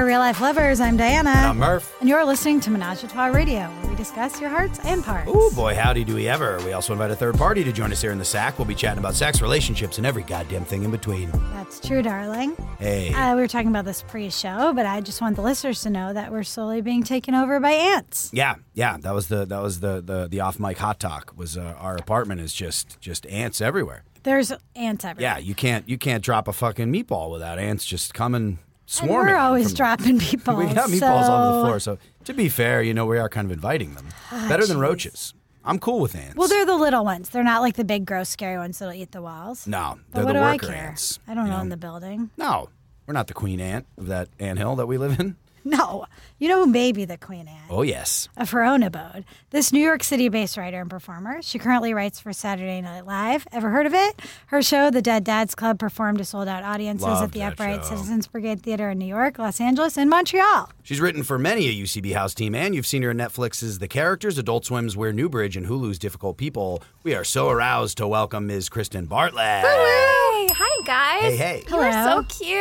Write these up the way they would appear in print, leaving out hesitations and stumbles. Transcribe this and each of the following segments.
Real Life Lovers. I'm Diana. And I'm Murph. And you're listening to Menage a Trois Radio, where we discuss your hearts and parts. Ooh, boy, howdy do we ever. We also invite a third party to join us here in the sack. We'll be chatting about sex, relationships, and every goddamn thing in between. That's true, darling. Hey. We were talking about this pre-show, but I just want the listeners to know that we're slowly being taken over by ants. Yeah. That was the off-mic hot talk. Was our apartment is just ants everywhere. There's ants everywhere. Yeah, you can't drop a fucking meatball without ants just coming swarming. And we're always dropping meatballs. We got meatballs all over the floor. So to be fair, we are kind of inviting them. Better than roaches. I'm cool with ants. Well, they're the little ones. They're not like the big, gross, scary ones that'll eat the walls. No, But they're what the do I worker care? ants. I don't own the building. No, we're not the queen ant of that anthill that we live in. No. You know who may be the queen ant? Oh, yes. Of her own abode. This New York City-based writer and performer. She currently writes for Saturday Night Live. Ever heard of it? Her show, The Dead Dads Club, performed to sold-out audiences Loved at the that Upright show. Citizens Brigade Theater in New York, Los Angeles, and Montreal. She's written for many a UCB house team, and you've seen her in Netflix's The Characters, Adult Swim's We're Newbridge, and Hulu's Difficult People. We are so aroused to welcome Ms. Kristen Bartlett. Hey, hi guys. Hey. You are Hello. so cute.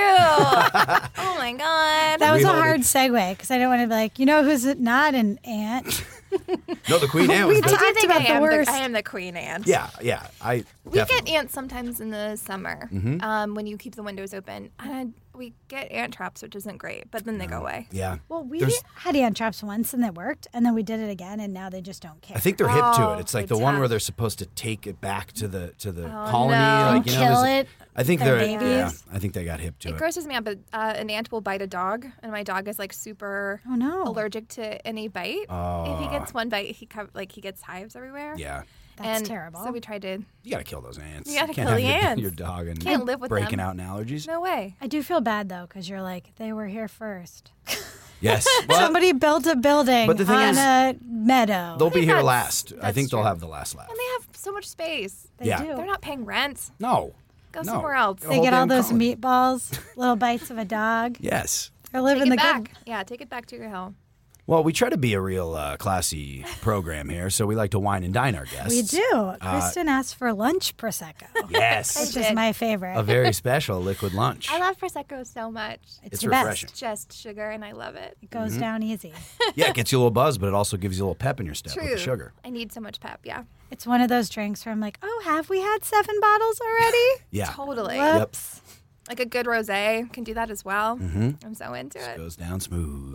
Oh my god. That was We a hold hard it- segue, because I don't want to be like, you know who's not an ant? No, the queen ant was We the... talked I think about the worst. I am the queen ant. Yeah. We get ants sometimes in the summer when you keep the windows open. And we get ant traps, which isn't great, but then they go away. Yeah. Well, we There's- had ant traps once, and it worked, and then we did it again, and now they just don't care. I think they're hip to it. It's like Oh, the one tough. where they're supposed to take it back to the colony. no. Like, Kill there's- it, I think their they're... babies. Yeah, I think they got hip to It it. grosses me out, but an ant will bite a dog, and my dog is like super Oh, no. allergic to any bite. If he gets one bite, he gets hives everywhere. Yeah. That's and terrible. So we tried to. You got to kill those ants. You gotta can't kill have the ants. your dog and Can't live with breaking them. out in allergies. No way. I do feel bad, though, because you're like, they were here first. Yes. Well, Somebody built a building But the thing on is, a meadow. they'll be here that's- last. I that's think they'll true. have the last laugh. And they have so much space. They yeah. do. They're not paying rent. No. Go No. somewhere else. Go They whole get all damn those colony. meatballs, little bites of a dog. Yes. They're living Take the it back. good. Yeah, take it back to your hill. Well, we try to be a real classy program here, so we like to wine and dine our guests. We do. Kristen asked for lunch prosecco, Yes. which is my favorite. A very special liquid lunch. I love Prosecco so much. It's the refreshing. best. Just sugar, and I love it. It goes Mm-hmm. down easy. Yeah, it gets you a little buzz, but it also gives you a little pep in your step with True. the sugar. I need so much pep. Yeah, It's one of those drinks where I'm like, oh, have we had 7 bottles already? Yeah. totally. Whoops. Like a good rosé can do that as well. I'm so into it. Goes down smooth.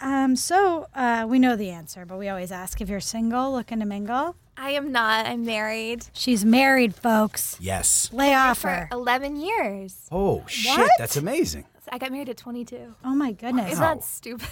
So we know the answer, but we always ask if you're single, looking to mingle. I am not. I'm married She's married, folks. Yes. Lay off for her. 11 years. Oh, shit. What? That's amazing. I got married at 22. Oh, my goodness. Is that stupid?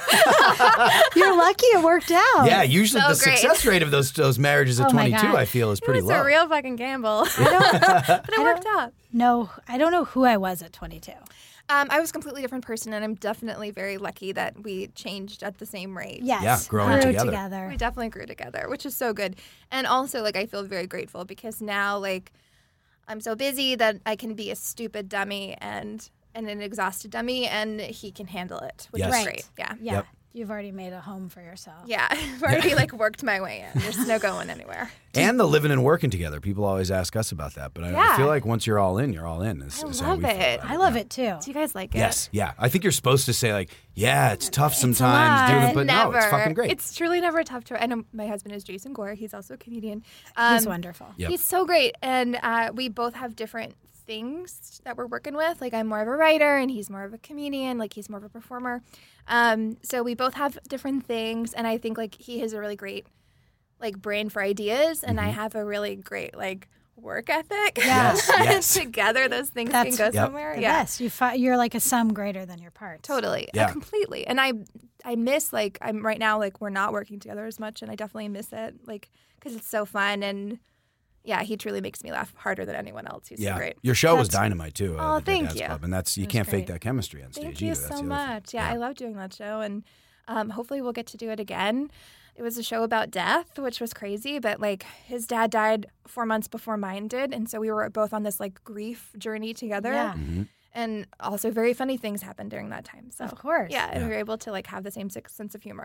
You're lucky it worked out. Yeah, usually So the great. success rate of those marriages at Oh, my 22, God. I feel, is It pretty was low. a real fucking gamble. But it worked out. No, I don't know who I was at 22. I was a completely different person, and I'm definitely very lucky that we changed at the same rate. Yes. Yeah, growing grew together. We definitely grew together, which is so good. And also, like, I feel very grateful because now, like, I'm so busy that I can be a stupid dummy and an exhausted dummy, and he can handle it, which Yes. is great. Yeah. Yeah. Yep. You've already made a home for yourself. Yeah. I've already, like, worked my way in. There's no going anywhere. And the living and working together. People always ask us about that, but I Yeah. feel like once you're all in, you're all in. Is I how love we feel it. about I love it too. Do you guys like it? Yes, yeah. I think you're supposed to say like, yeah, it's tough lot. sometimes doing it, but Never. no, it's fucking great. It's truly never tough to. I know my husband is Jason Gore. He's also a comedian. He's wonderful. Yep. He's so great, and we both have different things that we're working with. Like I'm more of a writer, and he's more of a comedian. Like he's more of a performer. So we both have different things, and I think like he has a really great like brain for ideas, and I have a really great like work ethic. Yes, yes. Together, those things That's can go Yep. somewhere. The Yeah. best. You're like a sum greater than your parts. Totally. Yeah. Completely. And I miss like I'm right now like we're not working together as much and I definitely miss it like cuz it's so fun and yeah, he truly makes me laugh harder than anyone else. He's so great. Your show was That's- dynamite too. Oh, the Dead thank Dads you. Club, and that's you That's can't fake great. that chemistry on stage Thank either. you That's so the other thing. much. Yeah, I love doing that show and hopefully we'll get to do it again. It was a show about death, which was crazy, but like his dad died 4 months before mine did, and so we were both on this like grief journey together. Yeah. Mm-hmm. And also very funny things happened during that time. So Of course. yeah, and Yeah. we were able to like have the same sense of humor.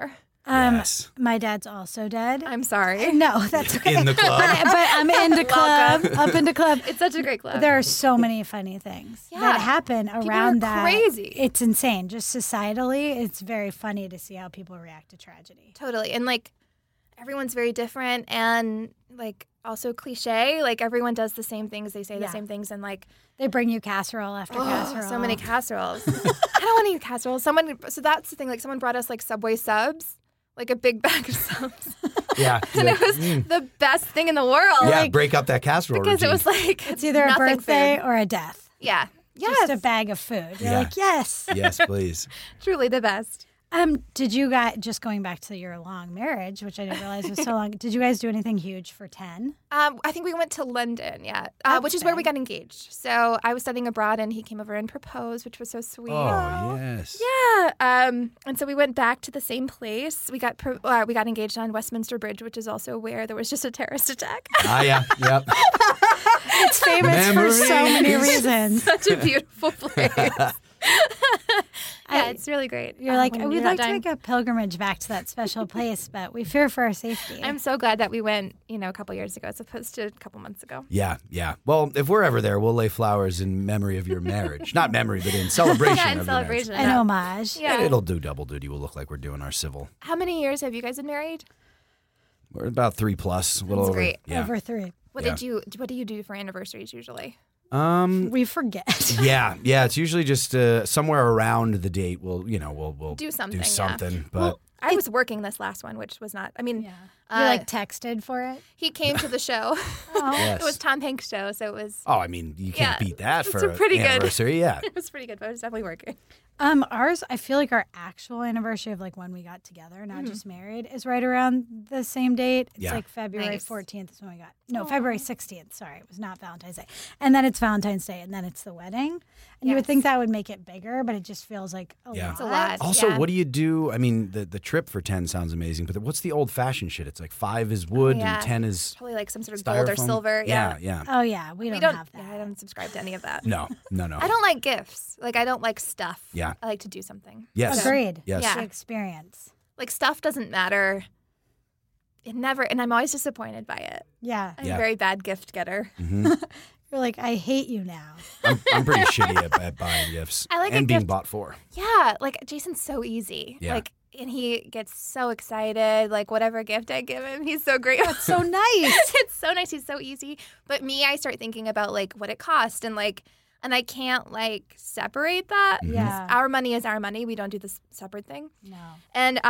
Yes. My dad's also dead. I'm sorry. No, that's okay. In the club. But I'm into club, up into club. It's such a great club. There are so many funny things Yeah. that happen around are that. crazy. It's insane. Just societally, it's very funny to see how people react to tragedy. Totally. And like everyone's very different and like also cliche. Like everyone does the same things. They say the Yeah. same things and like They bring you casserole after casserole. so many casseroles. I don't want to eat casseroles. So that's the thing. Like someone brought us like Subway subs, like a big bag of subs. Yeah. And it was the best thing in the world. Yeah, Like, break up that casserole because routine. it was like It's either a nothing birthday food. or a death. Yeah. Yes. Just a bag of food. You're Yeah. like, yes. Yes, please. Truly the best. Did you guys, just going back to your long marriage, which I didn't realize was so long, did you guys do anything huge for 10? I think we went to London, That's which is where we big. got engaged. So I was studying abroad, and he came over and proposed, which was so sweet. Oh, yes. Yeah. And so we went back to the same place. We got engaged on Westminster Bridge, which is also where there was just a terrorist attack. Ah, yeah. Yep. It's famous for so many Memories. reasons. Such a beautiful place. Yeah, it's really great. You're like, when we'd you're like not to dying. make a pilgrimage back to that special place, but we fear for our safety. I'm so glad that we went, a couple years ago as opposed to a couple months ago. Yeah, yeah. Well, if we're ever there, we'll lay flowers in memory of your marriage. Not memory, but in celebration Yeah, in of your marriage. celebration. An homage. Yeah. And it'll do double duty. We'll look like we're doing our civil. How many years have you guys been married? We're about 3+, a little That's over. great. Yeah. Over 3. What Yeah. do you do for anniversaries usually? We forget. Yeah. It's usually just somewhere around the date. We'll Do something. do yeah. something. But Well, I was working this last one, which was not. I mean, Yeah. You like texted for it? he came to the show. Oh. yes. It was Tom Hanks' show, so it was Oh, I mean, you can't Yeah. beat that It's for a an pretty good- anniversary. Yeah. it was pretty good, but it was definitely working. Ours, I feel like our actual anniversary of like when we got together, not just married, is right around the same date. It's Yeah. like February Nice. 14th is when we got. No, February 16th. Sorry, it was not Valentine's Day. And then it's Valentine's Day, and then it's the wedding. And you would Yes. think that would make it bigger, but it just feels like a Yeah. lot. It's a lot. Also, Yeah. what do you do? I mean, the trip for 10 sounds amazing, but what's the old fashioned shit? It's like 5 is wood yeah. and 10 is Probably like some sort of gold or styrofoam. silver. Yeah. Oh yeah, we don't have that. Yeah, I don't subscribe to any of that. No. I don't like gifts. Like I don't like stuff. Yeah. I like to do something. Yes. Agreed. Yes. Yeah. The experience. Like stuff doesn't matter. It never, and I'm always disappointed by it. Yeah. I'm Yeah. a very bad gift getter. You're like, I hate you now. I'm pretty shitty at buying gifts I like a and being gift- bought for. Yeah, like Jason's so easy. Yeah. Like, and he gets so excited. Like whatever gift I give him, he's so great. That's so nice. It's so nice. He's so easy. But me, I start thinking about like what it cost and I can't like separate that. Yeah. Our money is our money. We don't do this separate thing. No. And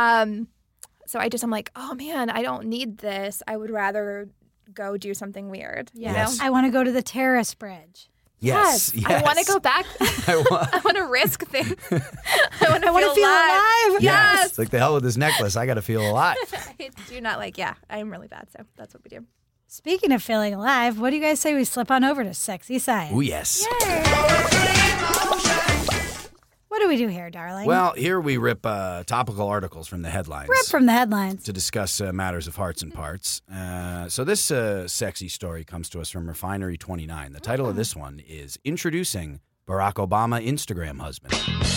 so I'm like, oh man, I don't need this. I would rather go do something weird. Yeah. You Yes. know? I want to go to the terrace bridge. Yes. I want to go back. I want. I want to risk things. I want to feel alive. Yes. Yes. Like the hell with this necklace. I got to feel alive. I do not like. Yeah, I'm really bad. So that's what we do. Speaking of feeling alive, what do you guys say we slip on over to sexy science? Oh, yes. What do we do here, darling? Well, here we rip topical articles from the headlines. Rip from the headlines. to discuss matters of hearts and parts. So this sexy story comes to us from Refinery 29. The title of this one is Introducing Barack Obama Instagram Husband.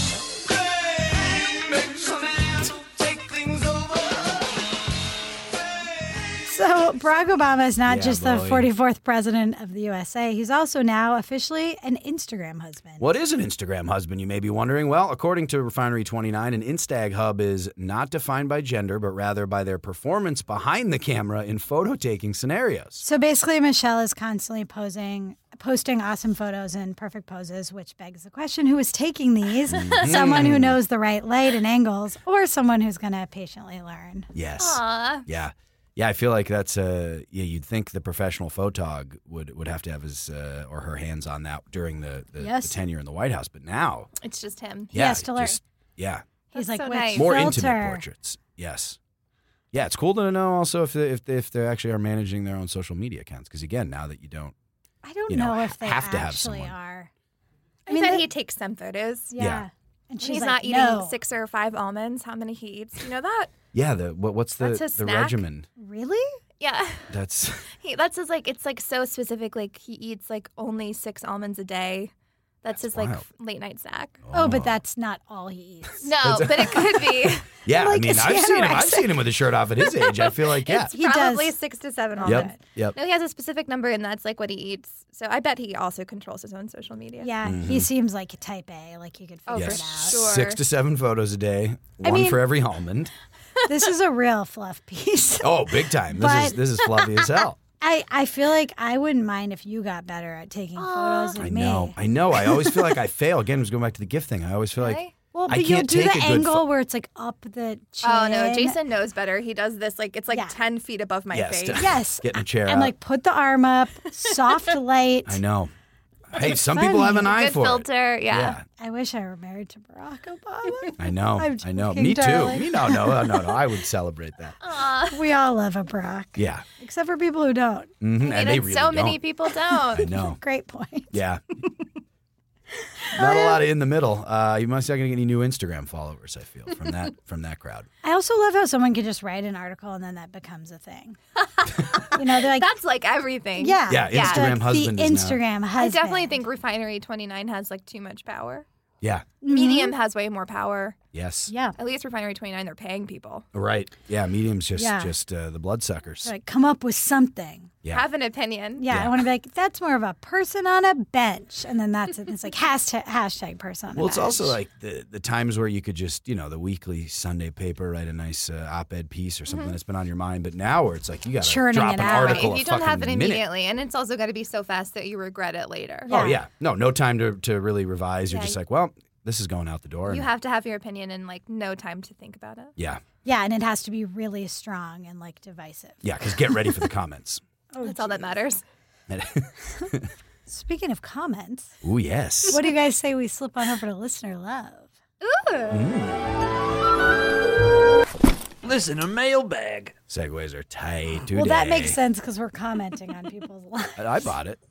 So Barack Obama is not Yeah, just the boy. 44th president of the USA. He's also now officially an Instagram husband. What is an Instagram husband, you may be wondering? Well, according to Refinery 29, an Instag hub is not defined by gender, but rather by their performance behind the camera in photo-taking scenarios. So basically, Michelle is constantly posting awesome photos and perfect poses, which begs the question, who is taking these? Someone who knows the right light and angles, or someone who's going to patiently learn? Yes. Aw. Yeah. Yeah, I feel like that's you'd think the professional photog would have to have his or her hands on that during the Yes. tenure in the White House, but now, It's just him. yeah, has to learn. yeah, He's That's like, so which nice. more filter? intimate portraits. Yes, yeah, it's cool to know also if they actually are managing their own social media accounts, because again, now that you don't, I don't you know, know if they have to have actually someone. are. I mean, bet the- he takes some photos. Yeah. Yeah. And When she's he's like, not eating no. 6 or 5 almonds. How many he eats? You know that? yeah, what's the That's his the snack. regimen? Really? Yeah. That's That's his, like, it's like so specific. Like he eats like only 6 almonds a day. That's his wild. like late night snack. Oh, but that's not all he eats. No, but it could be. Yeah, Like, I mean, is he I've seen him. I've anorexic? seen him with a shirt off at his age. I feel like, yeah. It's He probably does. 6 to 7 almonds. Yep. No, he has a specific number, and that's like what he eats. So I bet he also controls his own social media. Yeah, Mm-hmm. he seems like a type A. Like you could Oh, figure for it out. Yes. sure. 6 to 7 photos a day. One mean- for every almond. This is a real fluff piece. Oh, big time. But- This is fluffy as hell. I feel like I wouldn't mind if you got better at taking photos of I me. know. I always feel like I fail. Again, I was going back to the gift thing. I always feel like Really? Well, I but you'll can't do take the a good angle where it's like up the chin. Oh no, Jason knows better. He does this like it's like Yeah. 10 feet above my Yes, face. Yes. Getting a chair and out. like put the arm up, soft light. I know. Hey, It's some people have an funny. eye Good for filter, it. yeah. I wish I were married to Barack Obama. I know. I'm I know. joking, Me too. darling. Me no. I would celebrate that. We all love a Barack, Yeah. except for people who don't. Mm-hmm. And they And really so many don't. people don't. I know. Great point. Yeah. Not a lot of in the middle. You must not going to get any new Instagram followers. I feel from that crowd. I also love how someone can just write an article and then that becomes a thing. They're like, That's like everything. yeah, Yeah, Instagram like husband The is now- Instagram I husband. definitely think Refinery 29 has like too much power. Yeah. Medium has way more power. Yes. Yeah. At least Refinery 29, they're paying people. Right. Yeah. Medium's just Yeah. the bloodsuckers. Like, come up with something. Yeah. Have an opinion. Yeah, Yeah. I want to be like, that's more of a person on a bench. And then that's it. It's like hashtag person on a Well, bench. it's also like the times where you could just, the weekly Sunday paper, write a nice op-ed piece or something that's been on your mind. But now where it's like you got to Churning drop it an out. article If a you don't have it fucking minute. immediately, and it's also got to be so fast that you regret it later. Oh, yeah. No time to really revise. You're Yeah. just like, well, this is going out the door. You and- have to have your opinion in like no time to think about it. Yeah. Yeah, and it has to be really strong and like divisive. Yeah, because get ready for the comments. That's all that matters. Speaking of comments, Ooh, yes. what do you guys say we slip on over to listener love? Listen, a mailbag. Segues are tight today. Well, that makes sense because we're commenting on people's lives. I bought it.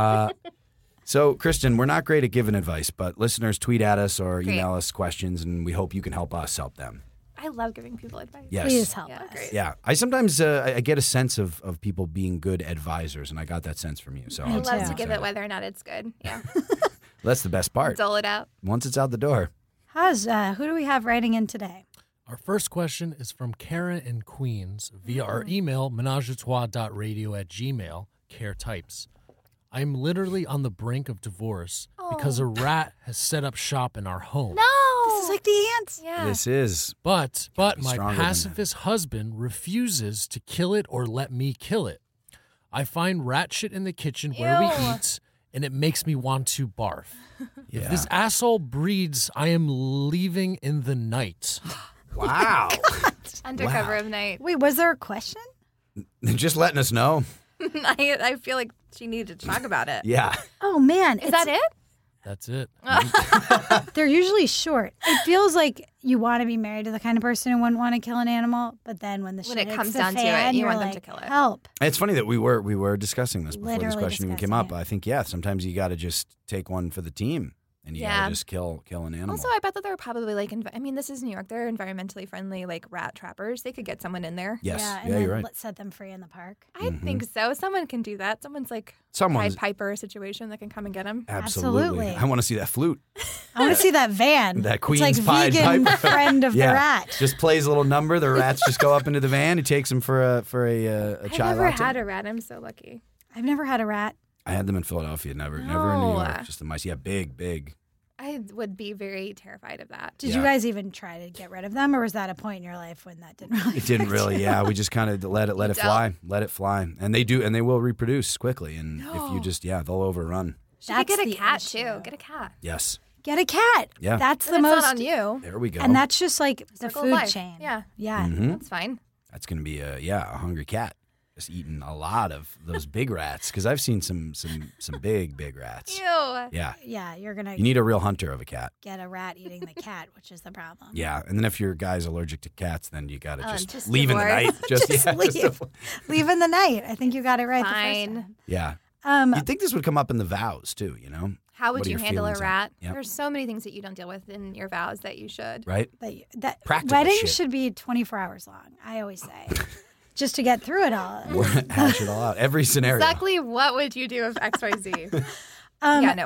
So, Kristen, we're not great at giving advice, but listeners tweet at us or Great. email us questions, and we hope you can help us help them. I love giving people advice. Yes. Please help Yeah, us. great. Yeah. I sometimes I get a sense of people being good advisors, and I got that sense from you. So I Me love too. to give it whether or not it's good. Yeah. that's the best part. Dole it out. Once it's out the door. Who do we have writing in today? Our first question is from Karen in Queens via our email, menageatrois.radio@gmail, care types. I'm literally on the brink of divorce because a rat has set up shop in our home. No. This is like the ants. Yeah. This is. But be my stronger than that. pacifist husband refuses to kill it or let me kill it. I find rat shit in the kitchen where we Ew. eat, and it makes me want to barf. Yeah. If this asshole breeds, I am leaving in the night. Wow. Undercover of night. Wait, was there a question? Just letting us know. I feel like she needed to talk about it. Yeah. Oh man, Is that it? That's it. They're usually short. It feels like you want to be married to the kind of person who wouldn't want to kill an animal, but then when the When shit it hits comes the down to it, fan, you you're want them to like, kill it. Help! It's funny that we were discussing this before this Literally question even came discussing up. it. I think, sometimes you got to just take one for the team, and you got Yeah. to just kill an animal. Also, I bet that there are probably like, this is New York. There are environmentally friendly like rat trappers. They could get someone in there. yes. Yeah, Yeah, and then you're right. let's set them free in the park. I think so. Someone can do that. Someone's like Someone's. Pied Piper situation that can come and get him. Absolutely. Absolutely. I want to see that flute. I want to see that van. That it's Queen's like Pied vegan Piper. friend of Yeah. the rat. Just plays a little number. The rats just go up into the van. He takes them for a I've chai never latte. had a rat. I'm so lucky. I've never had a rat. I had them in Philadelphia. Never in New York. No. Just the mice. Yeah, big. I would be very terrified of that. Did Yeah. you guys even try to get rid of them, or was that a point in your life when that didn't really? It didn't affect really. you? Yeah, we just kind of let it You fly, and they do, and they will reproduce quickly. And if you No. just they'll overrun. Should we get That's a the cat issue. too? Get a cat. Yes. Get a cat. Yeah. That's Then the it's most. not on you. There we go. And that's just like the Circle of food life. chain. Yeah. Yeah. Mhm. That's fine. That's going to be a hungry cat. Just eating a lot of those big rats because I've seen some big rats. Ew. Yeah. Yeah, you're gonna You need a real hunter of a cat. get a rat eating the cat, which is the problem. Yeah, and then if your guy's allergic to cats, then you got to Just just leave in the divorce. night. Just, Just yeah, leave. Leave in the night. I think you got it right Fine. the first time. yeah. You'd think this would come up in the vows too, How would What are you your handle a feelings on it? rat? Yep. There's so many things that you don't deal with in your vows that you should. right? That Practical weddings shit. should be 24 hours long. I always say, just to get through it all. Hash it all out. Every scenario. Exactly what would you do if XYZ? Yeah, no way.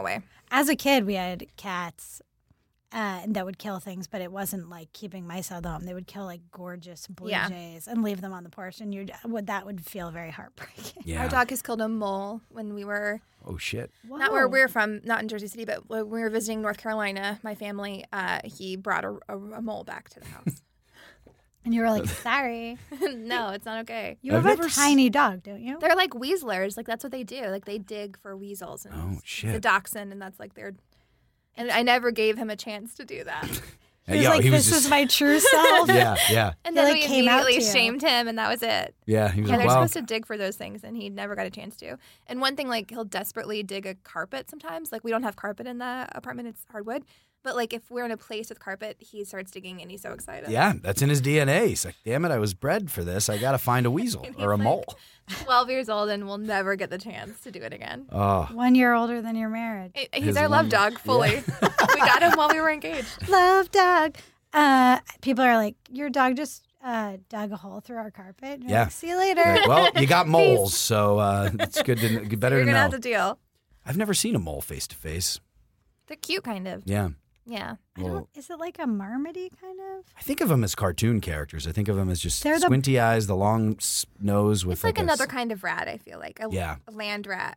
As a kid, we had cats that would kill things, but it wasn't like keeping mice out of the home. They would kill like gorgeous blue jays and leave them on the porch, and that would feel very heartbreaking. Yeah. Our dog has killed a mole when we were Oh shit. not where we're from, not in Jersey City, but when we were visiting North Carolina. My family, he brought a mole back to the house. And you were like, sorry. No, it's not okay. You have a tiny dog, don't you? They're like weaselers. Like that's what they do. Like they dig for weasels. And Oh, shit. It's a dachshund, and that's like their. And I never gave him a chance to do that. He was like, this is my true self. Yeah. And He, then like, we came out immediately to you. shamed him, and that was it. Yeah, he was Yeah, like, they're well, supposed to dig for those things, and he never got a chance to. And one thing, like, he'll desperately dig a carpet sometimes. Like, we don't have carpet in the apartment, it's hardwood. But, like, if we're in a place with carpet, he starts digging, and he's so excited. yeah, that's in his DNA. He's like, damn it, I was bred for this. I got to find a weasel And or a he's mole. like 12 years old and will never get the chance to do it again. Oh, 1 year older than your marriage. He's His our love one- dog, fully. We got him while we were engaged. Love dog. People are like, your dog just dug a hole through our carpet. And you're Yeah. like, see you later. Like, well, you got moles, so it's good to better You're to going to know. have to deal. I've never seen a mole face to face. They're cute, kind of. Yeah. Yeah. Well, Is it like a marmoty kind of? I think of them as cartoon characters. I think of them as just They're the- squinty eyes, the long nose with It's like a another kind of rat, I feel like. Yeah. A land rat.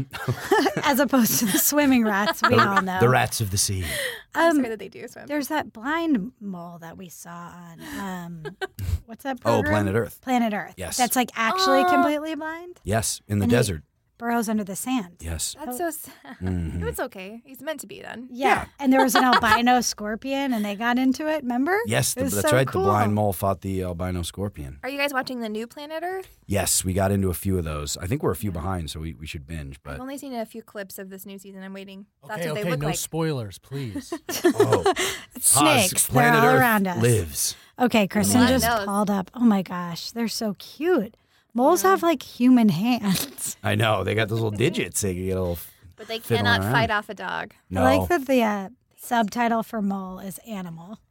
As opposed to the swimming rats we all know. the rats of the sea. I'm sorry that they do swim. There's that blind mole that we saw on, what's that Oh, program? Planet Earth. Planet Earth. Yes. That's like actually completely blind. Yes, in the And he- desert. Burrows under the sand. Yes. That's so sad. Mhm. It's okay. He's meant to be then. Yeah. And there was an albino scorpion and they got into it, remember? Yes, It was that's so right. cool. The blind mole fought the albino scorpion. Are you guys watching the new Planet Earth? Yes, we got into a few of those. I think we're a few behind, so we should binge. But I've only seen a few clips of this new season. I'm waiting. That's Okay, what they look no like. spoilers, please. oh, Snakes. They're Planet all Earth around us. lives. Okay, Kristen Blood just knows. called up. Oh my gosh, they're so cute. Moles have like human hands. I know they got those little digits. They can get a little. But they fiddling cannot around. fight off a dog. No, I like that the subtitle for mole is animal.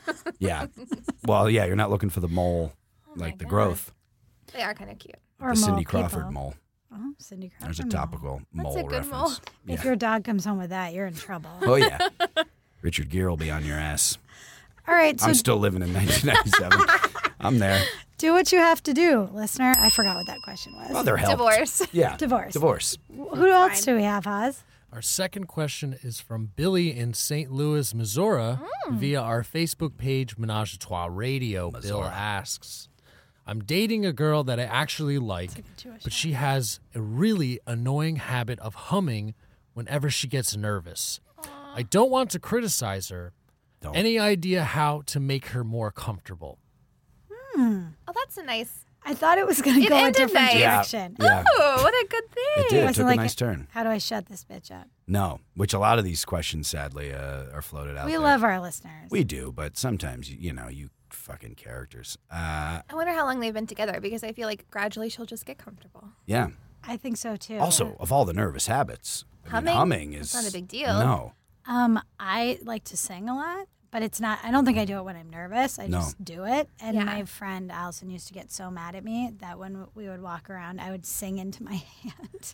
yeah. Well, yeah, you're not looking for the mole, my like the God. growth. They are kind of cute. Or The mole Cindy Crawford people. mole. Oh, Cindy Crawford. There's a mole. topical mole a good reference. mole. If Yeah. your dog comes home with that, you're in trouble. Oh yeah. Richard Gere will be on your ass. All right, so I'm still living in 1997. I'm there. do what you have to do, listener. I forgot what that question was. Well, they're helped. Divorce. Yeah. Divorce. Divorce. Who else do we have, Oz? Our second question is from Billy in St. Louis, Missouri, via our Facebook page, Menage a Trois Radio. Bill asks, I'm dating a girl that I actually like, but she has a really annoying habit of humming whenever she gets nervous. I don't want to criticize her. Don't. Any idea how to make her more comfortable? Oh, that's a nice. I thought it was going to It go a ended different nice. direction. Yeah. Oh, what a good thing. It did. It wasn't took a like nice turn. How do I shut this bitch up? No, which a lot of these questions, sadly, are floated out We there. love our listeners. We do, but sometimes, you know, you fucking characters. I wonder how long they've been together because I feel like gradually she'll just get comfortable. Yeah. I think so too. Also, of all the nervous habits, I mean, humming is That's not a big deal. No. I like to sing a lot, but it's not. I don't think I do it when I'm nervous. I No. just do it. And Yeah. my friend Allison used to get so mad at me that when we would walk around, I would sing into my hand.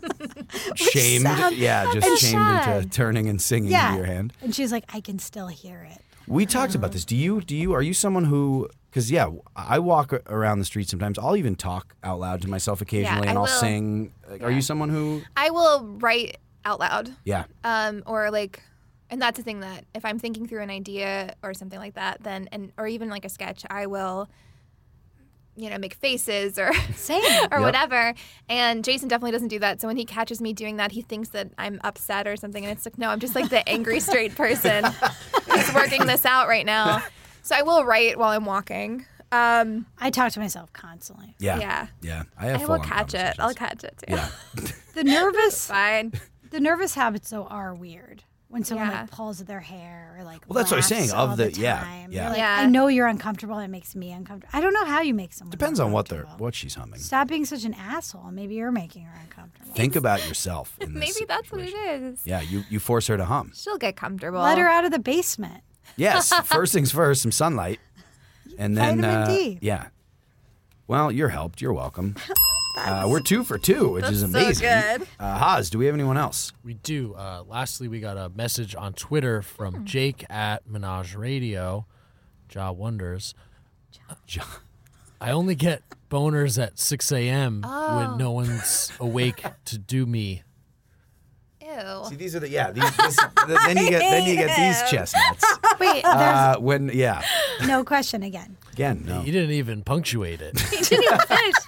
Shamed. sound- Yeah, just and shamed into sad. turning and singing Yeah. into your hand. And she's like, I can still hear it. We talked about this. Are you someone who, because, yeah, I walk around the street sometimes. I'll even talk out loud to myself occasionally and I I'll will. sing. Like, are you someone who, I will write out loud. yeah. Or like, and that's the thing that if I'm thinking through an idea or something like that, then, or even like a sketch, I will, make faces or Same. or Yep. whatever. And Jason definitely doesn't do that. So when he catches me doing that, he thinks that I'm upset or something. And it's like, no, I'm just like the angry straight person who's working this out right now. So I will write while I'm walking. I talk to myself constantly. Yeah. Yeah. Yeah. I have I will full-on catch it. I'll conversations. catch it too. Yeah. The nervous, Fine. the nervous habits though are weird. When someone Yeah. like pulls their hair or like Well, that's what I was laughs saying, of all the- time. yeah, You're yeah. like, Yeah. I know you're uncomfortable. It makes me uncomfortable. I don't know how you make someone. Depends on what uncomfortable. she's humming. Stop being such an asshole. Maybe you're making her uncomfortable. Think about yourself. In this Maybe that's what it situation. is. Yeah, you force her to hum. She'll get comfortable. Let her out of the basement. Yes, first things first, some sunlight, and then Vitamin D. yeah. Well, you're helped. You're welcome. We're 2 for 2, which is amazing. so good. Haas, do we have anyone else? We do. Lastly, we got a message on Twitter from Jake at Menage Radio. Ja wonders. I only get boners at 6 a.m. when no one's awake to do me. Ew. See, these are then you get these chestnuts. Wait, there's No question again. Again, no. You didn't even punctuate it. He didn't even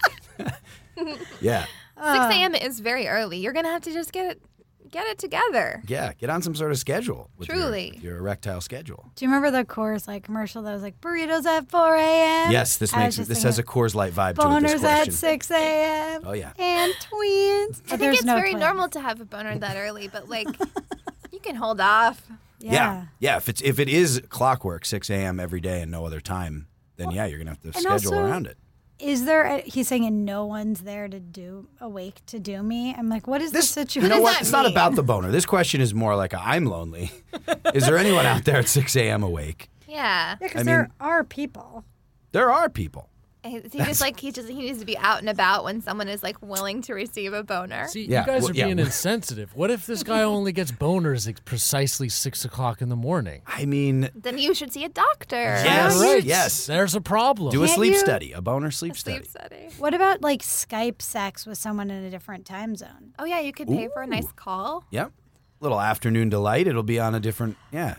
finish. Yeah. 6 a.m. is very early. You're gonna have to just get it together. Yeah, get on some sort of schedule. With Truly. your erectile schedule. Do you remember the Coors Light commercial that was like burritos at 4 a.m.? Yes, this has a Coors Light vibe to it. This Boners at question. 6 a.m. Oh yeah. And tweens. I think it's very normal to have a boner that early, but like you can hold off. Yeah. Yeah. If it is clockwork, 6 a.m. every day and no other time, then you're gonna have to schedule also, around it. Is there? He's saying, and no one's there to awake to do me. I'm like, what is the situation? You know what? that It's not mean? about the boner. This question is more like I'm lonely. Is there anyone out there at 6 a.m. awake? Yeah. Yeah, because I there mean- are people. There are people. He needs to be out and about when someone is like willing to receive a boner. See, Yeah, you guys well, are yeah. being insensitive. What if this guy only gets boners at precisely 6 o'clock in the morning? I mean, Then you should see a doctor. Yes, Right. yes. There's a problem. do a Can't sleep you- study, a boner sleep Sleep study. study. What about like Skype sex with someone in a different time zone? Oh yeah, you could pay for a nice call. Yep. Little afternoon delight. It'll be on a different,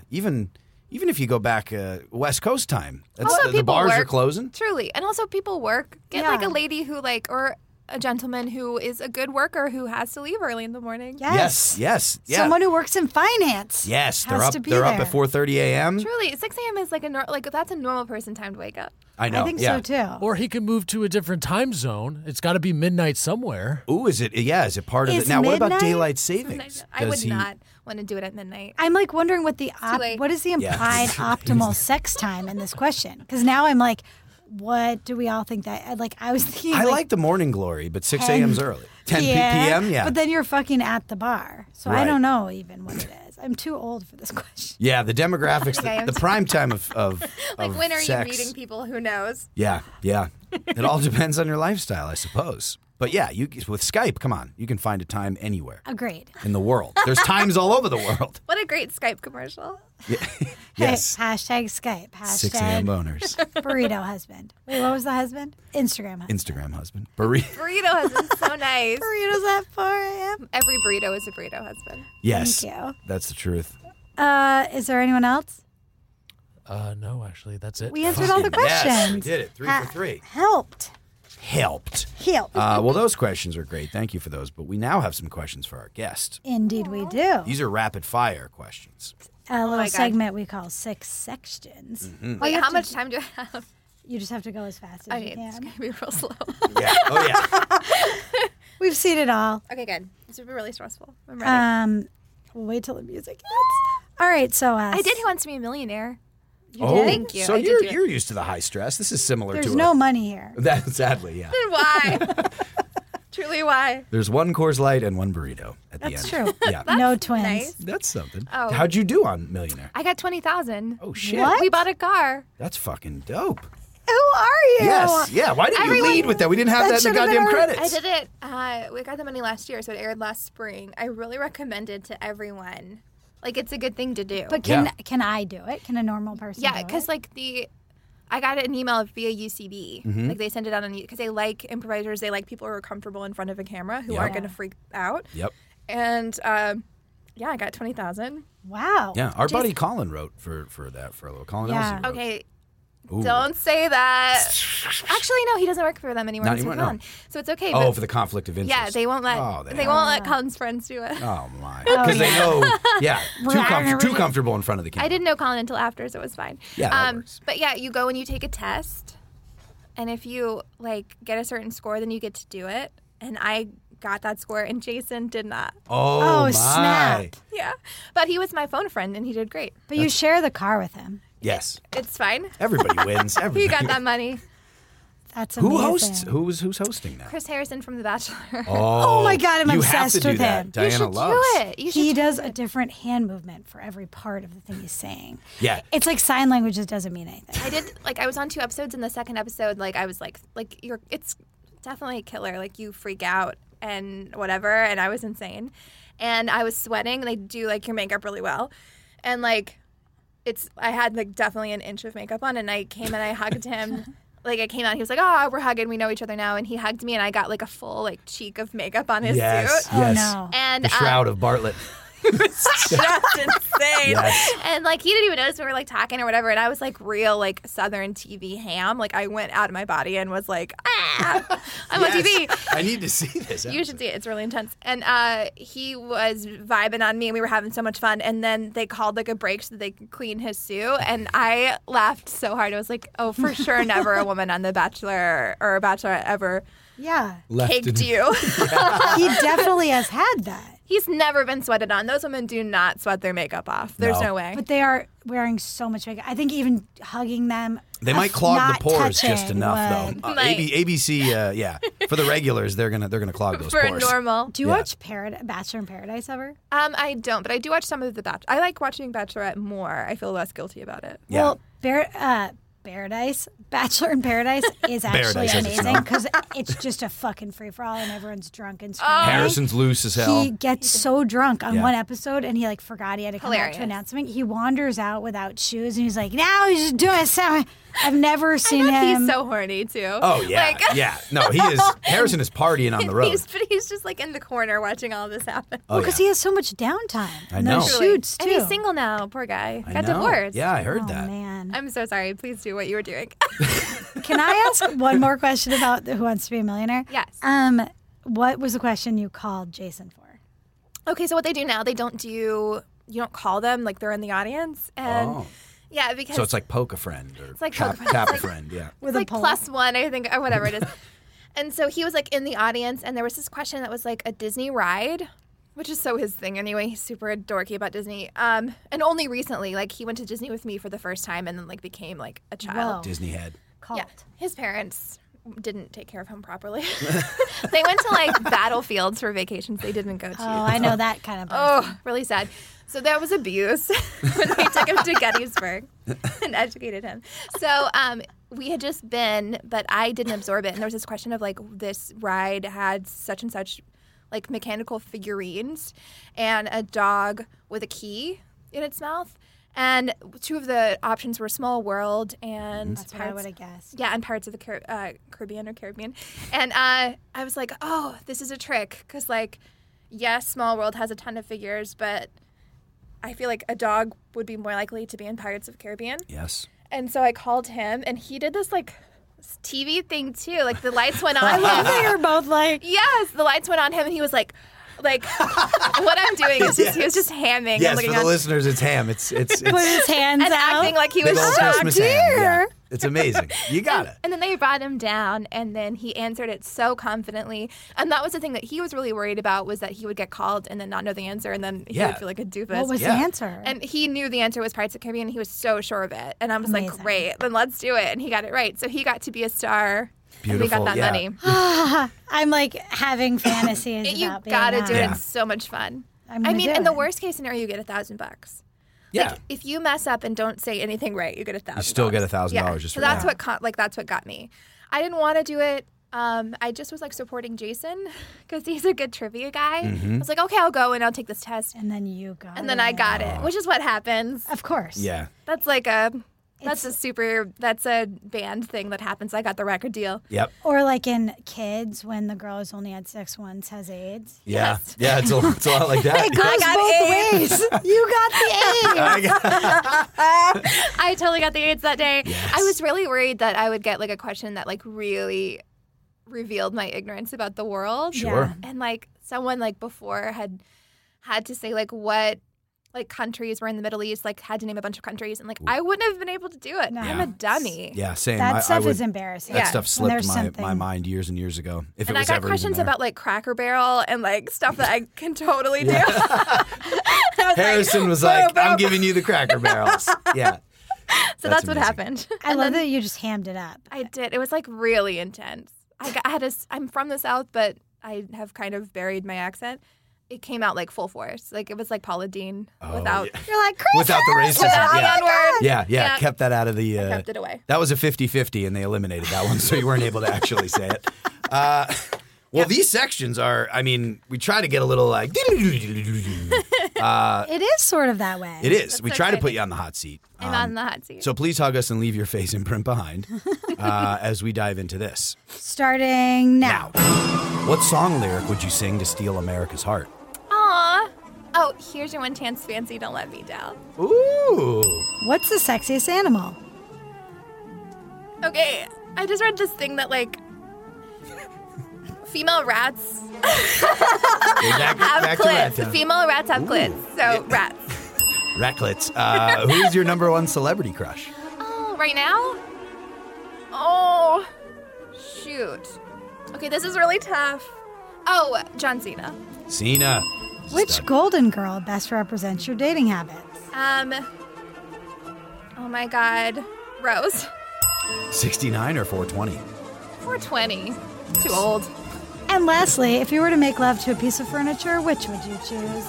even if you go back West Coast time. That's, Also, the people bars are work. closing. Truly. And also people work. Get Yeah. like a lady who or a gentleman who is a good worker who has to leave early in the morning. Yes. Yes. Yeah. Someone who works in finance. Yes, has they're up. to be They're up there. at 4:30 a.m. Truly, 6 a.m. is like that's a normal person time to wake up. I know. I think yeah. so too. Or he could move to a different time zone. It's got to be midnight somewhere. Ooh, is it? Yeah, is it part of Is it? Now, what about midnight? daylight savings? I would Does he- not want to do it at midnight. I'm like wondering what late. what is the implied optimal sex time in this question? Because now I'm like, what do we all think that? Like I was thinking, I like the morning glory, but 6 10 a.m.'s early. 10 p.m. Yeah. But then you're fucking at the bar, so I Right. don't know even what it is. I'm too old for this question. Yeah, the demographics, Okay, I'm the prime time of Like when are sex. you meeting people? Who knows? Yeah. It all depends on your lifestyle, I suppose. But yeah, with Skype, come on, you can find a time anywhere Agreed. in the world. There's times all over the world. What a great Skype commercial. Yes. Hey, hashtag Skype. 6 a.m. Hashtag boners. burrito husband. Wait, what was the husband? Instagram husband. Instagram husband. Burrito. Burrito husband's so nice. Burritos at 4 a.m. Every burrito is a burrito husband. Yes. Thank you. That's the truth. Is there anyone else? No, actually, that's it. We answered all the questions. Yes, we did it. 3 for 3. Helped. Helped. Well, those questions are great. Thank you for those. But we now have some questions for our guest. Indeed, we do. These are rapid fire questions. A little my God. segment we call Six Sections. Mm-hmm. Wait, how much time do I have? You just have to go as fast as you Okay, it's can. gonna be real slow. Yeah. Oh, yeah. We've seen it all. Okay, good. This would be really stressful. I'm ready. We'll wait till the music hits. All right, so I did Who Wants to Be a Millionaire. Oh, Thank you. So I did you're do it. you're used to the high stress. This is similar There's to no money here. that. Sadly, yeah. Why? Truly, why? There's one Coors Light and one burrito at the That's end. true. Yeah. No twins. nice. That's something. Oh. How'd you do on Millionaire? I got 20,000. Oh shit. What? We bought a car. That's fucking dope. Who are you? Yes. Yeah. Why didn't Everyone- you lead with that? We didn't have That that in the should've been goddamn our- credits. I did it. We got the money last year, so it aired last spring. I really recommend it to everyone. Like, it's a good thing to do. But Yeah. can I do it? Can a normal person yeah, do it? because I got an email via UCB. Mm-hmm. Like they send it out on because they like improvisers. They like people who are comfortable in front of a camera who Yeah. aren't going to freak out. Yep. And I got 20,000. Wow. Yeah. Our buddy Colin wrote for that for a little. Colin Yeah. Elsie wrote. Okay, Ooh. don't say that. Actually, no, he doesn't work for them anymore. Not He's anymore, moved no. on. So it's okay. Oh, but for the conflict of interest. yeah, they won't let Oh, they won't let Colin's friends do it. Oh my. Because they know. Yeah. Too comfortable in front of the camera. I didn't know Colin until after, so it was fine. Yeah, that works. But yeah, you go and you take a test, and if you get a certain score, then you get to do it. And I got that score, and Jason did not. Oh, my. snap. Yeah, but he was my phone friend, and he did great. But you share the car with him. Yes. It's fine. Everybody wins. Everybody. He got that money. That's amazing. Who hosts? Who's hosting now? Chris Harrison from The Bachelor. Oh my God, I'm you obsessed have to do with that. him. Diana You should loves. do it. You should He do does it. a different hand movement for every part of the thing he's saying. Yeah. It's like sign language that doesn't mean anything. I did I was on 2 episodes. In the second episode, I was it's definitely a killer. Like you freak out and whatever. And I was insane. And I was sweating. And they do like your makeup really well. And like I had like definitely an inch of makeup on. And I came and I hugged him. Like I came out, he was like, "Oh, we're hugging. We know each other now." And he hugged me, and I got like a full like cheek of makeup on his Yes, suit. yes. Oh, no. And The Shroud of Bartlett. it was just insane. Yes. And like he didn't even notice we were like talking or whatever. And I was like real like Southern TV ham. Like I went out of my body and was like, I'm on TV. I need to see this. You should see it. It's really intense. And he was vibing on me, and we were having so much fun. And then they called like a break so that they could clean his suit. And I laughed so hard. I was like, oh, for sure, never a woman on The Bachelor or a Bachelorette ever Yeah. caked you. He definitely has had that. He's never been sweated on. Those women do not sweat their makeup off. There's no way. But they are wearing so much makeup. I think even hugging them. They might clog not the pores touching just enough, would- though. Might. ABC, yeah. For the regulars, they're gonna clog those For pores. normal. Do you Yeah. watch Bachelor in Paradise ever? I don't, but I do watch some of The Bachelor. I like watching Bachelorette more. I feel less guilty about it. Yeah. Well, Bachelor in Paradise is actually Paradise, as it's amazing known. because it's just a fucking free for all and everyone's drunk and screaming. Harrison's loose as hell. He gets so drunk on Yeah. one episode and he like forgot he had to come out Hilarious. to announce something. He wanders out without shoes and he's like, now he's just doing something. I've never seen him. He's so horny too. Oh yeah, Like, yeah. No, he is. Harrison is partying on the road. He's just like in the corner watching all this happen. Oh, because yeah. he has so much downtime. I and know. those Truly. shoots too. And he's single now. Poor guy. I Got know. divorced. Yeah, I heard Oh that. man. I'm so sorry. Please do what you were doing. Can I ask one more question about Who Wants to Be a Millionaire? Yes. What was the question you called Jason for? Okay, so what they do now, you don't call them like they're in the audience. And Oh. yeah, because So it's like poke a friend or like tap, poke a friend. tap It's a like- friend. Yeah. With it's a like poll? +1, I think, or whatever it is. And so he was like in the audience, and there was this question that was like a Disney ride, which is so his thing anyway. He's super dorky about Disney. And only recently, like he went to Disney with me for the first time, and then like became like a child. Whoa. Disney head. Cult. Yeah, his parents didn't take care of him properly. They went to like battlefields for vacations they didn't go to. Oh, I know that kind of person. Oh, really sad. So that was abuse when they took him to Gettysburg and educated him. So we had just been, but I didn't absorb it. And there was this question of like, this ride had such and such like mechanical figurines and a dog with a key in its mouth. And two of the options were Small World and That's what I would have guessed. yeah, and Pirates of the Caribbean or Caribbean. And I was like, oh, this is a trick. Because, like, yes, Small World has a ton of figures, but I feel like a dog would be more likely to be in Pirates of the Caribbean. Yes. And so I called him, and he did this, like, TV thing, too. Like, the lights went on I love him. that you're both like, Yes, the lights went on him, and he was like, what I'm doing is just, he was just hamming and Yes, looking for the on listeners, it's ham. It's put his hands and out. acting like he big was old shocked. Christmas ham. Yeah. It's amazing. You got it. And then they brought him down, and then he answered it so confidently. And that was the thing that he was really worried about, was that he would get called and then not know the answer, and then he Yeah. would feel like a doofus. What was Yeah. the answer? And he knew the answer was Pirates of the Caribbean, and he was so sure of it. And I was like, Amazing. great, then let's do it. And he got it right. So he got to be a star. And we Beautiful, got that yeah. money. I'm like having fantasies You about being gotta that. do it. Yeah. It's so much fun. I'm I gonna mean, do in the it. worst case scenario, you get $1,000. Yeah. Like, if you mess up and don't say anything right, you get $1,000. You still get $1,000 Yeah. just so for that's that. that's what got me. I didn't want to do it. I just was like supporting Jason because he's a good trivia guy. Mm-hmm. I was like, okay, I'll go and I'll take this test, And then you got and then I got it, which is what happens. Of course. Yeah. That's like that's a band thing that happens. I got the record deal. Yep. Or like in Kids, when the girl who's only had sex once has AIDS. Yeah. Yeah. It's a lot like that. It goes got both AIDS. ways. You got the AIDS. I totally got the AIDS that day. Yes. I was really worried that I would get like a question that like really revealed my ignorance about the world. Sure. And like someone like before had to say like what like countries were in the Middle East, like had to name a bunch of countries, and like I wouldn't have been able to do it. No. I'm a dummy. Yeah. Same. That I stuff would, is embarrassing. That Yeah. stuff When slipped there's my something- mind years and years ago. If And it I was got ever questions even there. about like Cracker Barrel and like stuff that I can totally do. I was Harrison was "Boom, like, boom." "I'm giving you the Cracker Barrels." Yeah. So that's what amazing. happened. I love that you just hammed it up. I did. It was like really intense. I'm from the South, but I have kind of buried my accent. it came out like full force. Like it was like Paula Deen Oh, without yeah. You're like, Without the racism. without the Yeah. N-word. Yeah, Yeah. kept that out of the. I kept it away. That was a 50-50, and they eliminated that one, so you weren't able to actually say it. Well, these sections are, I mean, we try to get a little like. it is sort of that way. It is. We so try to put exciting. you on the hot seat. I'm on the hot seat. So please hug us and leave your face imprint behind as we dive into this. Starting now. What song lyric would you sing to steal America's heart? Aw. Oh, here's your one chance, fancy. Don't let me down. Ooh. What's the sexiest animal? Okay, I just read this thing that like female rats have clits. Female rats have clits, so rats. Ratclits. Who's your number one celebrity crush? Oh, right now? Oh, shoot. Okay, this is really tough. Oh, John Cena. Cena. Which Stud. golden girl best represents your dating habits? Oh my God, Rose. 69 or 420? 420. Too old. And lastly, if you were to make love to a piece of furniture, which would you choose?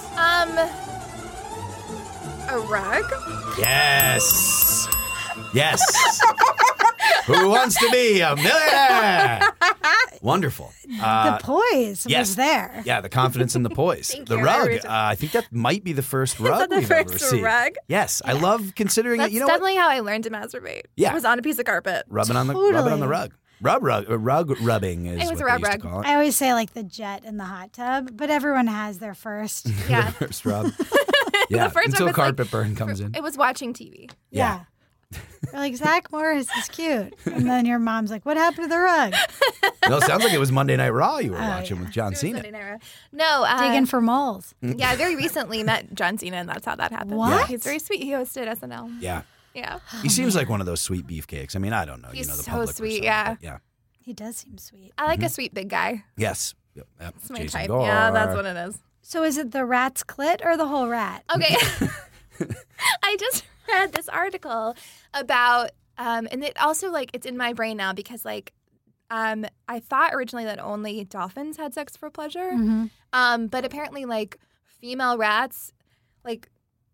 A rug? Yes. Yes. Who wants to be a millionaire? Wonderful. The poise yes. was there. Yeah, the confidence in the poise. Thank The you. rug. I I think that might be the first rug the we've ever first seen. rug? Yes, I love considering That's it. You know what? definitely how I learned to masturbate. Yeah. It was on a piece of carpet. Rubbing on the Totally. rug. Rug rubbing is It was what a rub they used to rug. call it. I always say like the jet in the hot tub, but everyone has their first. Yeah. First rub. Yeah, first until rub was carpet like- burn comes in. It was watching TV. Yeah. You're like, Zach Morris is cute. And then your mom's like, what happened to the rug? No, it sounds like it was Monday Night Raw you were watching yeah. with John Cena. Sunday Night Raw. No, Digging for moles. yeah, I very recently met John Cena, and that's how that happened. What? Yeah, he's very sweet. He hosted SNL. Yeah. Yeah. He seems like one of those sweet beefcakes. I mean, I don't know. He's you know, the so public sweet, persona, yeah. but yeah. He does seem sweet. I like a sweet big guy. Yes. Yep. It's my Jason type. Gore. Yeah, that's what it is. So is it the rat's clit or the whole rat? Okay. I just read this article about, and it also like it's in my brain now because like, I thought originally that only dolphins had sex for pleasure, but apparently like female rats, like,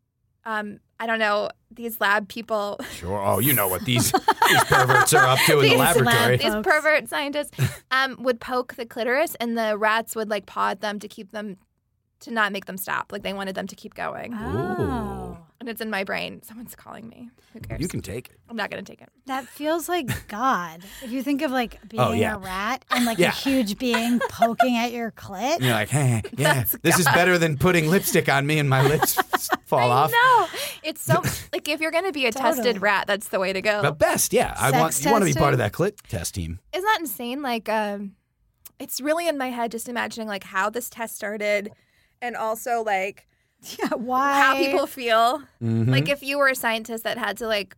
I don't know, these lab people. Sure. Oh, you know what these perverts are up to in the These laboratory. These Folks. pervert scientists would poke the clitoris, and the rats would like paw at them to keep them to not make them stop. Like they wanted them to keep going. Oh. And it's in my brain. Someone's calling me. Who cares? You can take it. I'm not gonna take it. That feels like God. If you think of like being Oh, yeah. a rat and like Yeah. a huge being poking at your clit. And you're like, hey, yeah, this is better than putting lipstick on me and my lips fall off. No, it's so like if you're gonna be a Totally. tested rat, that's the way to go. But best, yeah. Sex You want to be part of testing? that clit test team. Isn't that insane? Like, it's really in my head just imagining like how this test started, and also like Yeah, why? how people feel. Mm-hmm. Like if you were a scientist that had to like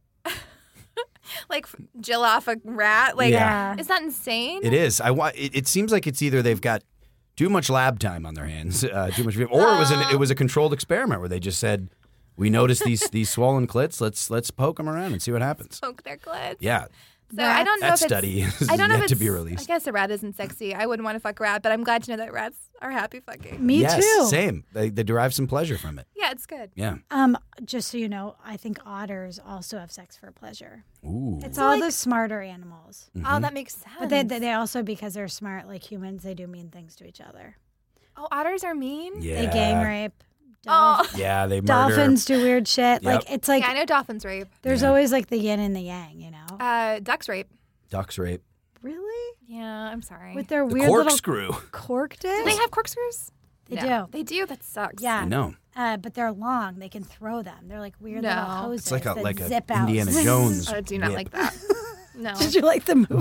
like jill off a rat, like Yeah. is that insane? It is. It seems like it's either they've got too much lab time on their hands, too much, or it was a controlled experiment where they just said, we noticed these swollen clits. Let's poke them around and see what happens. Poke their clits. Yeah, So I don't know that if it's, study is I don't know yet if to it's, be I released. guess a rat isn't sexy. I wouldn't want to fuck a rat, but I'm glad to know that rats are happy fucking. Me yes, too. same. They derive some pleasure from it. Yeah, it's good. Yeah. Just so you know, I think otters also have sex for pleasure. Ooh. It's all the smarter animals. Oh, that makes sense. But they also, because they're smart like humans, they do mean things to each other. Oh, otters are mean? Yeah. They gang rape. Oh. Yeah, they murder. Dolphins do weird shit. Yep. Like it's like Yeah, I know dolphins rape. there's always like the yin and the yang, you know? Ducks rape. Ducks rape. Really? Yeah, I'm sorry. With their The weird little corkscrew. cork dick? Do they have corkscrews? They No. do. They do? That sucks. Yeah. I know. But they're long. They can throw them. They're like weird little No. hoses It's like a that zip out. Indiana Jones. I do not whip. like that. No. Did you like the movie?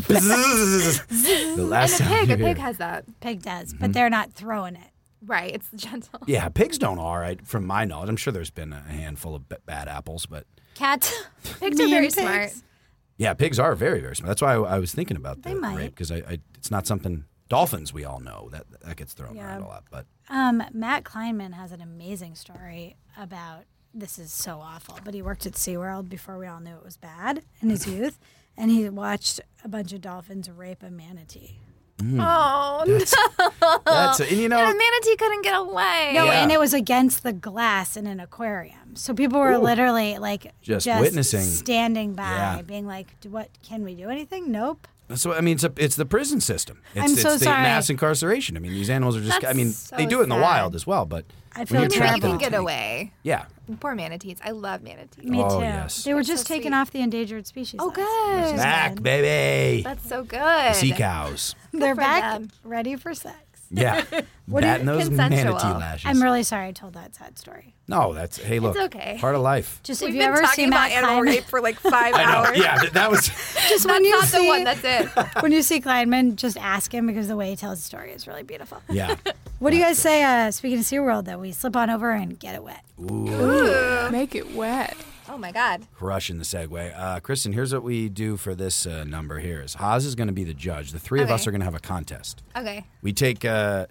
The last And time a you pig hear- has that. Pig does, but they're not throwing it. Right, it's gentle. Yeah, pigs don't all right, from my knowledge. I'm sure there's been a handful of bad apples, but Cats. Pigs are mean very pigs. smart. yeah, pigs are very, very smart. That's why I was thinking about the might. rape, because it's not something. Dolphins, we all know that gets thrown Yeah. around a lot, but Matt Kleinman has an amazing story about this is so awful, but he worked at SeaWorld before we all knew it was bad in his youth, and he watched a bunch of dolphins rape a manatee. Oh, That's and you and know, a manatee couldn't get away. No, Yeah. and it was against the glass in an aquarium. So people were literally like Just witnessing. standing by, Yeah. being like, "What? Can we do anything?" Nope. so I mean, it's the prison system. I'm It's so the sorry. mass incarceration. I mean, these animals are just. That's I mean, so they do it in the sad. wild as well, but I when feel you're They trapped in terrible. a can get tank- away. Yeah. Poor manatees. I love manatees. Me Oh, too. yes. They were That's just so taken sweet. off the endangered species. Oh, list, good. which is Back, good. baby. That's so good. Sea cows. They're for back, them. ready for sex. Yeah. Batting those Consensual. manatee lashes. I'm really sorry I told that sad story. No, that's hey, look. okay. Part of life. Just We've if you been ever talking see about Matt animal Kleinman, rape for like 5 I know. hours. Yeah, that was. just when That's you not see the one. That's it. when you see Kleinman, just ask him because the way he tells the story is really beautiful. Yeah. What do you guys say? Speaking of SeaWorld, that we slip on over and get it wet. Make it wet. Oh my God. Crushing the segue. Kristen, here's what we do for this number here. Is Haas is going to be the judge. The three of Okay. us are going to have a contest. Okay. We take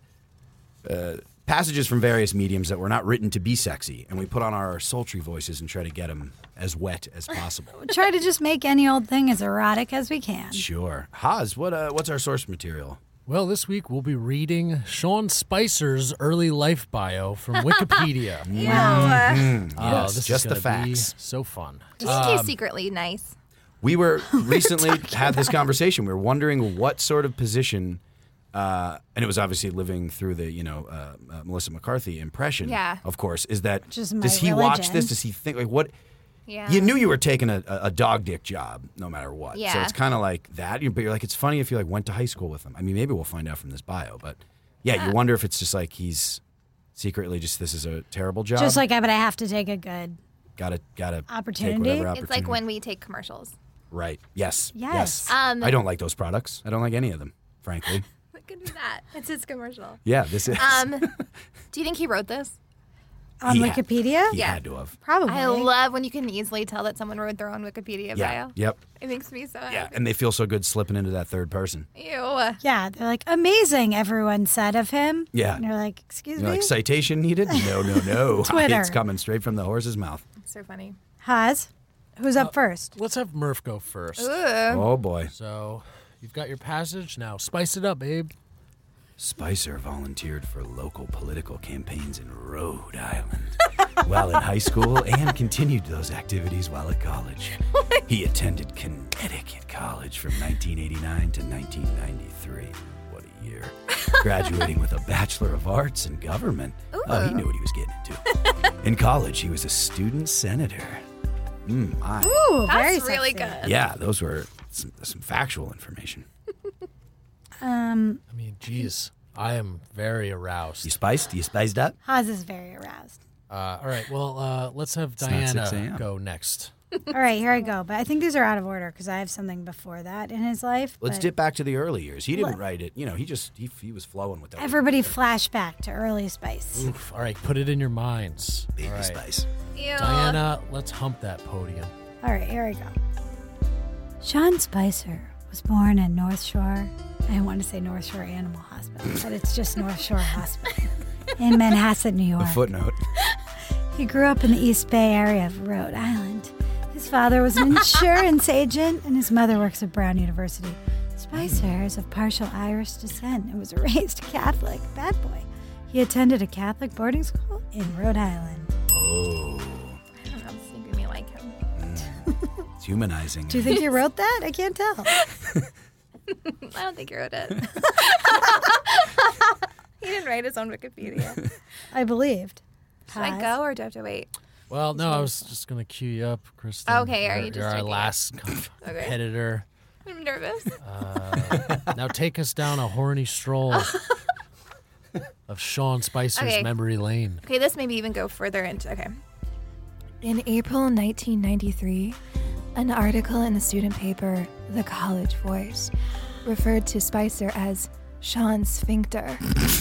passages from various mediums that were not written to be sexy, and we put on our sultry voices and try to get them as wet as possible. Try to just make any old thing as erotic as we can. Sure. Haas, what's our source material? Well, this week we'll be reading Sean Spicer's early life bio from Wikipedia. Yes, This is just the gonna be facts. so fun. Isn't he secretly nice? We were recently had this conversation. We were wondering what sort of position, and it was obviously living through the Melissa McCarthy impression. Yeah. Of course, is that Just my does he watch religion. this? Does he think like what? Yeah. You knew you were taking a dog dick job no matter what. So Yeah. it's kind of like that. But you're like, it's funny if you like went to high school with him. I mean, maybe we'll find out from this bio. But yeah, you wonder if it's just like he's secretly just this is a terrible job. Just like, but I have to take a good. gotta Opportunity? Take whatever It's like opportunity. when we take commercials. Right. Yes. Yes. I don't like those products. I don't like any of them, frankly. It could be that. It's his commercial. Yeah, this is. Do you think he wrote this? On He had- Wikipedia? He Yeah. had to have. Probably. I love when you can easily tell that someone wrote their own Wikipedia Yeah. bio. Yep. It makes me so Yeah, happy. and they feel so good slipping into that third person. Ew. Yeah, they're like, amazing, everyone said of him. Yeah. And you're like, excuse You're me? like, citation needed? No. Twitter. It's coming straight from the horse's mouth. It's so funny. Haas, who's up first? Let's have Murph go first. Ooh. Oh, boy. So you've got your passage. Now spice it up, babe. Spicer volunteered for local political campaigns in Rhode Island while in high school and continued those activities while at college. He attended Connecticut College from 1989 to 1993. What a year. Graduating with a Bachelor of Arts in Government. Oh, he knew what he was getting into. In college, he was a student senator. Ooh, very That's really sexy. good. Yeah, those were some factual information. I mean, geez, I am very aroused. You spiced? You spiced up? Haas is very aroused. All right, well, let's have not 6 Diana a.m. go next. All right, here I go. But I think these are out of order because I have something before that in his life. Let's but dip back to the early years. He didn't write it. You know, he was flowing with that. Everybody flash back to early Spice. Oof. All right, put it in your minds. Baby All right. spice. Ew. Diana, let's hump that podium. All right, here I go. Sean Spicer was born in North Shore. I want to say North Shore Animal Hospital, but it's just North Shore Hospital in Manhasset, New A York. footnote. He grew up in the East Bay area of Rhode Island. His father was an insurance agent, and his mother works at Brown University. Spicer is of partial Irish descent and was raised Catholic. Bad boy. He attended a Catholic boarding school in Rhode Island. Oh, I don't know. This is making me like him. it's humanizing. Do you think he wrote that? I can't tell. I don't think he wrote it. He didn't write his own Wikipedia. I believed. Should I go or do I have to wait? Well, no, I was just going to cue you up, Kristen. Okay, are you You're just our checking it? last competitor. I'm nervous. Now take us down a horny stroll of Sean Spicer's Okay. memory lane. Okay, this maybe even go further into. Okay. In April 1993, an article in the student paper, The College Voice, referred to Spicer as Sean Sphincter.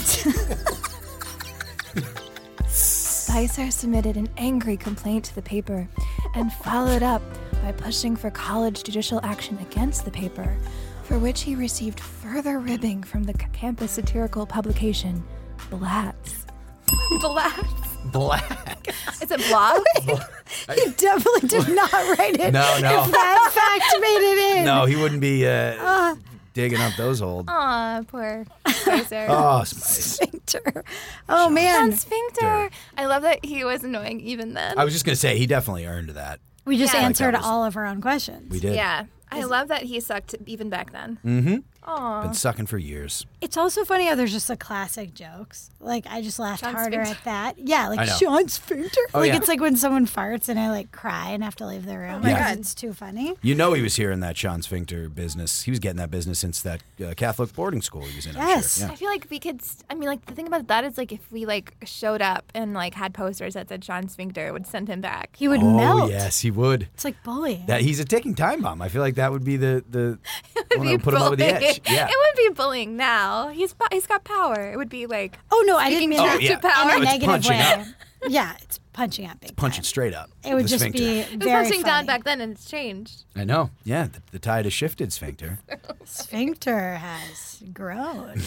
Spicer submitted an angry complaint to the paper and followed up by pushing for college judicial action against the paper, for which he received further ribbing from the campus satirical publication, Blatz. Blatz? Black. It's a blog? He definitely did not write it. No. That fact made it in. No, he wouldn't be digging up those old. Aw, poor Spicer. Oh, Spice. Sphincter. Oh, man. Sphincter. I love that he was annoying even then. I was just going to say, he definitely earned that. We just Yeah. answered Like that was- all of our own questions. We did. Yeah. I love that he sucked even back then. Mm-hmm. Aw. Been sucking for years. It's also funny how there's just the classic jokes. Like, I just laughed Sean harder Sphincter. at that. Yeah, like I know. Sean Sphincter. Oh, like, yeah. it's like when someone farts and I, like, cry and have to leave the room. my because God. It's too funny. You know he was here in that Sean Sphincter business. He was getting that business since that Catholic boarding school he was in. Yes. I'm I feel like we could. I mean, like the thing about that is, like, if we like showed up and like had posters that said Sean Sphincter, it would send him back. He would sure. Oh, melt. yes, he would. It's like bullying. That he's a ticking time bomb. I feel like that would be the one that Be would put him over the bullying. edge. Yeah. It would be bullying now. He's got power. It would be like oh, no, I didn't mean Oh, that yeah. to power. in a it's negative punching way. up. Yeah, it's punching up big Punching time. straight up. It would The just sphincter. be it was very punching funny. down back then, and it's changed. I know. Yeah, the tide has shifted, Sphincter. Sphincter has grown.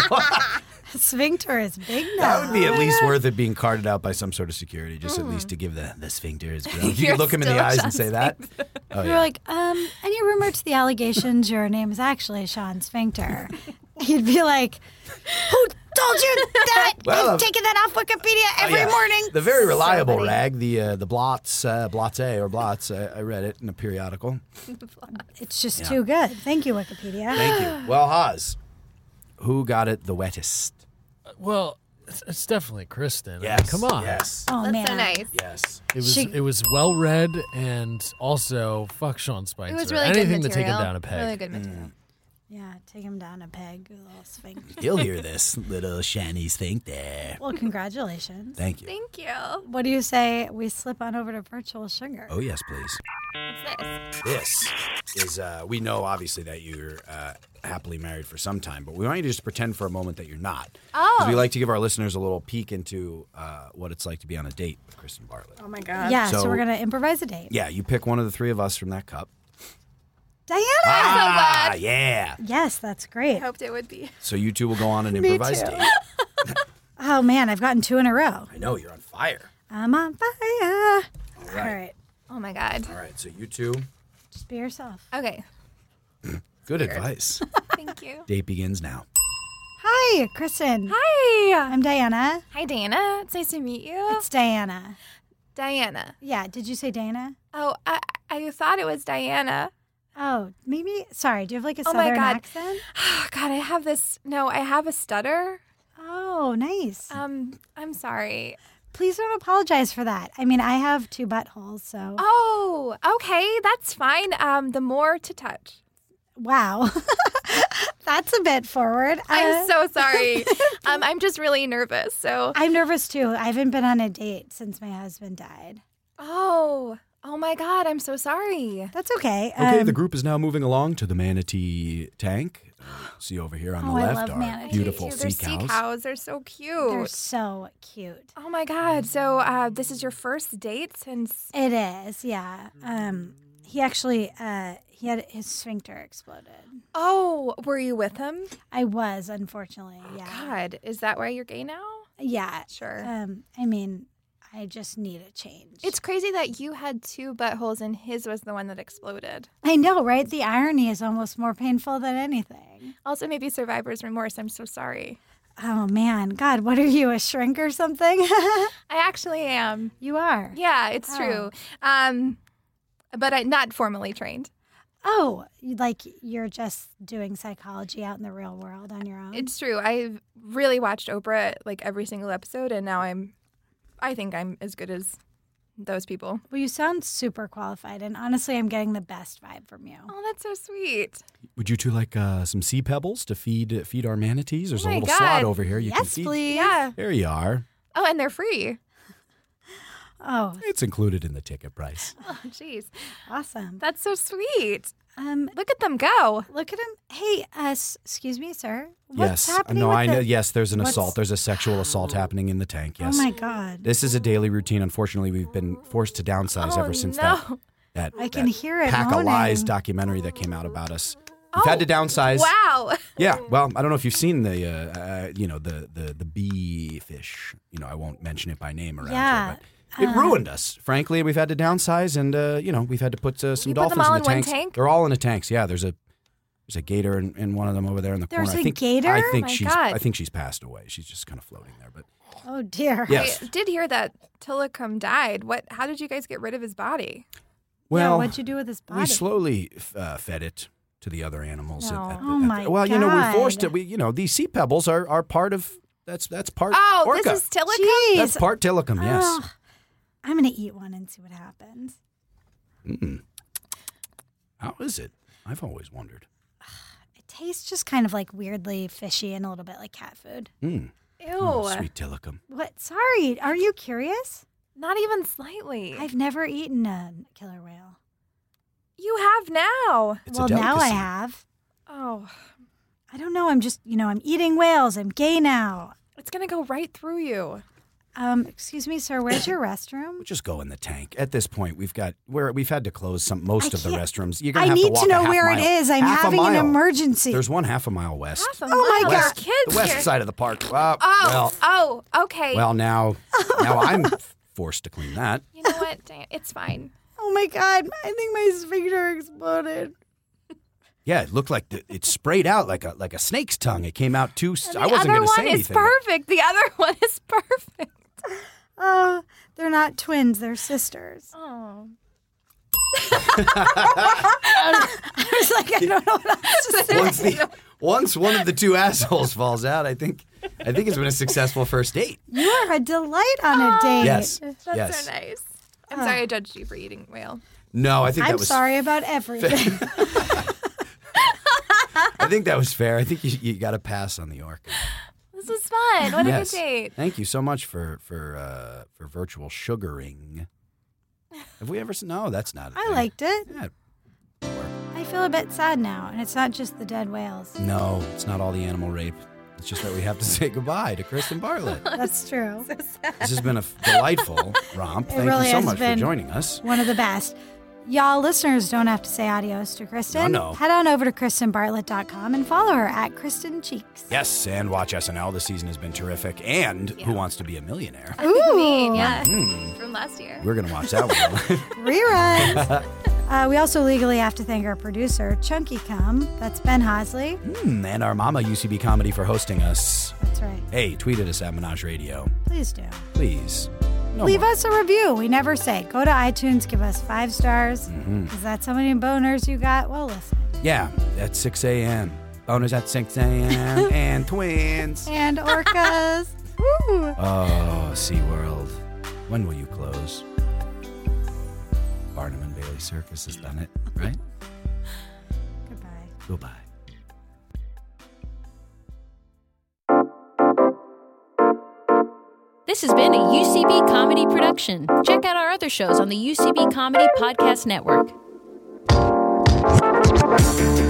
Sphincter is big now. That would be at least worth it being carted out by some sort of security, just at least to give the sphincter his grown. You You're could look him in the still eyes Sean and say that. Oh, You're yeah. like, any rumor to the allegations your name is actually Sean Sphincter? He'd be like, who told you that? Well, I'm taking that off Wikipedia every yeah. morning. The very reliable funny. rag, the Blots, Blots. I read it in a periodical. It's just Yeah. too good. Thank you, Wikipedia. Thank you. Well, Haas, who got it the wettest? Well, it's definitely Kristen. I mean, Yes. come on. Yes. Oh, That's man. so nice. Yes. It was well read, and also fuck Sean Spicer. It was really Anything good to take him material. down a peg. Really good material. Yeah, take him down a peg, little Sphincter. He'll hear this little shiny sphincter. Well, congratulations. Thank you. Thank you. What do you say we slip on over to virtual sugar? Oh, yes, please. What's this? This is, we know obviously that you're happily married for some time, but we want you to just pretend for a moment that you're not. Oh. Because we like to give our listeners a little peek into what it's like to be on a date with Kristen Bartlett. Oh my god. Yeah, so So- we're going to improvise a date. Yeah, you pick one of the three of us from that cup. Diana! Ah, yeah. Yes, that's I great. hoped it would be. So you two will go on an Me improvised too. date. Oh, man, I've gotten 2 in a row. I know, you're on fire. I'm on fire. All All right. right, Oh my god. All right, so you two, just be yourself. Okay. good advice. Thank you. Date begins now. Hi, Kristen. Hi. I'm Diana. Hi, Dana. It's nice to meet you. It's Diana. Diana. Yeah, did you say Dana? Oh, I thought it was Diana. Oh, maybe. Sorry, do you have like a Oh my southern God. accent? Oh, God, I have this. No, I have a stutter. Oh, nice. I'm sorry. Please don't apologize for that. I mean, I have 2 buttholes, so. Oh, okay, that's fine. The more to touch. Wow. That's a bit forward. I'm so sorry. I'm just really nervous. So, I'm nervous too. I haven't been on a date since my husband died. oh my God, I'm so sorry. That's okay. Okay, the group is now moving along to the manatee tank. See over here on the Oh, I left love are manatees. beautiful They're sea cows. cows. They're so They're cute. so cute. Oh my God. So, this is your first date since. It is, yeah. He actually, he had his sphincter exploded. Oh, were you with him? I was, unfortunately, yeah. God, is that why you're gay now? Yeah. Sure. I mean, I just need a change. It's crazy that you had 2 buttholes and his was the one that exploded. I know, right? The irony is almost more painful than anything. Also, maybe survivor's remorse. I'm so sorry. Oh man, God, what are you, a shrink or something? I actually am. You are. Yeah, it's true. But I'm not formally trained. Oh, like you're just doing psychology out in the real world on your own? It's true. I've really watched Oprah like every single episode, and now I think I'm as good as those people. Well, you sound super qualified, and honestly, I'm getting the best vibe from you. Oh, that's so sweet. Would you two like some sea pebbles to feed our manatees? There's Oh a my little God. slot over here. You can Yes, feed. please. Yeah. There you are. Oh, and they're free. Oh, It's included in the ticket price. Oh, jeez. awesome. That's so sweet. Um, Look at them go. look at him. Hey, excuse me, sir. What's Yes. happening? No, with I know. the- Yes, there's an what's- assault. There's a sexual assault happening in the tank. Yes. Oh my God. This is a daily routine. Unfortunately, we've been forced to downsize Oh, ever since no. that I can that hear it Pack of Lies moaning. documentary that came out about us. We've had to downsize. Wow. Yeah, well, I don't know if you've seen the the bee fish. I won't mention it by name around Yeah. here, but it ruined us. Frankly, we've had to downsize, and we've had to put some You put dolphins them all in the in one tanks. tank? They're all in the tanks. Yeah, there's a There's a gator in one of them over there in the There's corner. a gator? I think My she's. God. I think she's passed away. She's just kind of floating there. But Oh, dear. yes. I did hear that Tillicum died. How did you guys get rid of his body? Yeah, Well, what'd you do with his body? we slowly fed it to the other animals. No. Oh, my well, you know, we forced God. it. These sea pebbles are part of. That's part. Oh, orca. this is Tillicum? Jeez. That's part Tillicum. Yes. Ugh. I'm going to eat one and see what happens. How is it? I've always wondered. It tastes just kind of like weirdly fishy and a little bit like cat food. Ew. Sweet Tillicum. What? Sorry. Are you curious? Not even slightly. I've never eaten a killer whale. You have now. It's well, a now I delicacy. have. Oh, I don't know. I'm just, I'm eating whales. I'm gay now. it's going to go right through you. Excuse me, sir. Where's your restroom? We'll just go in the tank. At this point, we've had to close most of the can't- restrooms. You're gonna I have need walk to know a half where mile. it is. I'm Half a having an mile. emergency. There's one half a mile west. Half a Oh, my mile. God. There's kids The west here. side of the park. Okay. Well, now I'm forced to clean that. You know what? Dang it. It's fine. Oh my God! I think my sphincter exploded. Yeah, it looked like it sprayed out like a snake's tongue. It came out too. I wasn't The other going to one say is anything. perfect. The other one is perfect. Oh, they're not twins. They're sisters. Oh. I was like, I don't know what else to say. Once one of the two assholes falls out, I think it's been a successful first date. You are a delight on a date. Yes. That's yes. so nice. I'm sorry I judged you for eating whale. No, I think that I'm was. sorry about everything. I think that was fair. I think you got to pass on the orca. This was fun. What a Yes. good date. Thank you so much for virtual sugaring. Have we ever? No, that's not. A I thing. liked it. Yeah. I feel a bit sad now, and it's not just the dead whales. No, it's not all the animal rape. It's just that we have to say goodbye to Kristen Bartlett. That's true. This has been a delightful romp. Thank really you so has much for been. joining us. One of the best. Y'all listeners don't have to say adios to Kristen. No. Head on over to KristenBartlett.com and follow her at Kristen Cheeks. Yes, and watch SNL. This season has been terrific. And Who Wants to Be a Millionaire? Me, yeah. From last year. We're going to watch that one. Reruns. We also legally have to thank our producer, Chunky Cum. That's Ben Hosley. And our mama, UCB Comedy, for hosting us. That's right. Hey, tweet at us at Menage Radio. Please do. Please. No Leave more. us a review. We never say. Go to iTunes, give us 5 stars. Is that so many boners you got? Well, listen. Yeah, at 6 a.m. Bonus at 6 a.m. and twins. And orcas. Woo. Oh, SeaWorld. When will you close? Barnum and Bailey Circus has done it, right? Goodbye. Goodbye. This has been a UCB Comedy production. Check out our other shows on the UCB Comedy Podcast Network.